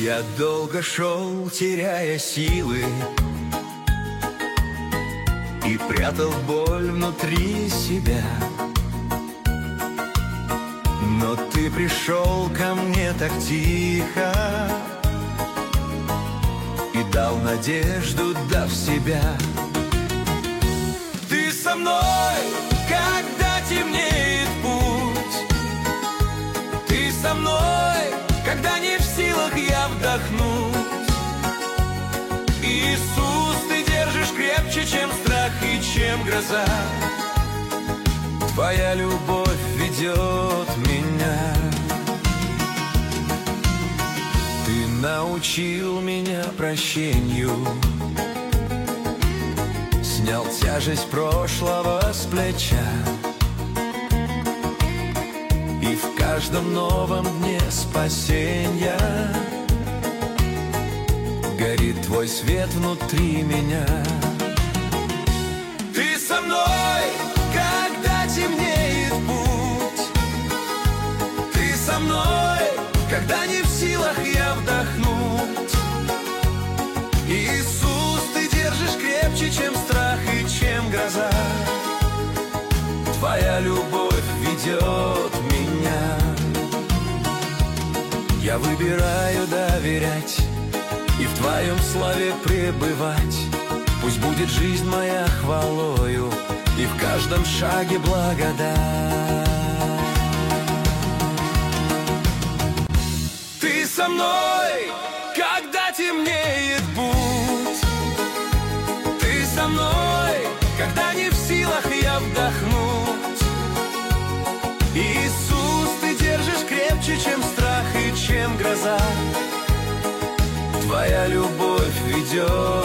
Я долго шел, теряя силы, и прятал боль внутри себя. Но ты пришел ко мне так тихо и дал надежду, дав себя. Ты со мной, когда темнеет путь. Ты со мной, когда не в силах я вдохнуть. Иисус, ты держишь крепче, чем страх и чем гроза. Твоя любовь ведет меня. Ты научил меня прощению, снял тяжесть прошлого с плеча. И в каждом новом дне спасенья горит твой свет внутри меня. Ты со мной, когда темнеет путь. Ты со мной, когда не в силах я вдохнуть. Иисус, ты держишь крепче, чем страх и чем гроза. Твоя любовь ведет меня. Я выбираю доверять и в Твоем славе пребывать. Пусть будет жизнь моя хвалою, и в каждом шаге благодать. Ты со мной, когда темнеет путь. Ты со мной, когда не в силах я вдохнуть. Иисус, ты держишь крепче, чем страх и чем гроза. Твоя любовь ведет